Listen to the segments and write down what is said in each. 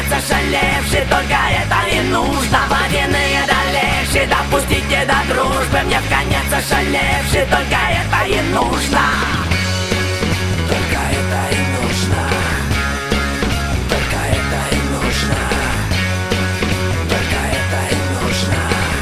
ошалевший, только это и нужно. Водяные дальнейшие, допустите до дружбы, мне в конец ошалевший, только это и нужно. Только это и нужно. Только это и нужно. Только это и нужно.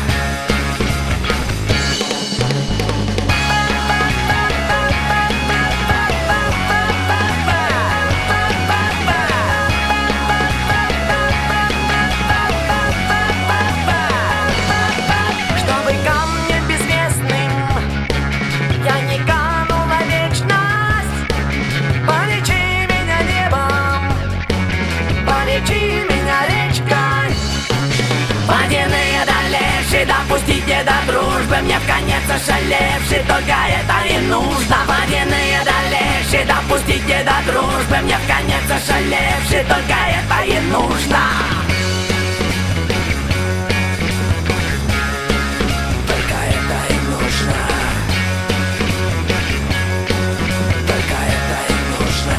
Чтобы ко мне безвестным я не канул на вечность, полечи меня небом, полечи меня речкой. Водяные дальнейшие, допустите до дружбы, мне в конец ошалевший, только это и нужно. Водяные дальнейшие, допустите до дружбы, мне в конец ошалевший, только это и нужно. Только это и нужно. Только это и нужно.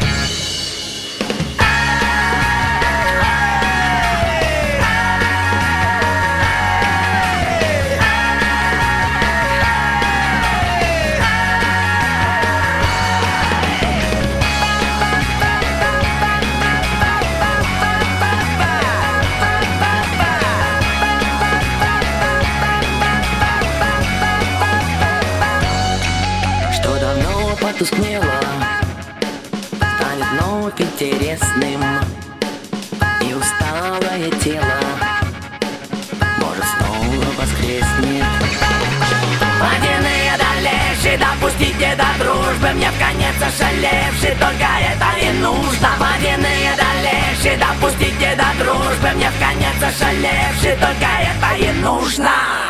Что давно потускнело, станет вновь интересным, и усталое тело может снова воскреснет. Водяные дальнейшие, допустите до дружбы, мне в конец ошалевший, только это и нужно. Водяные дальнейшие, допустите до дружбы, мне в конец ошалевший, только это и нужно.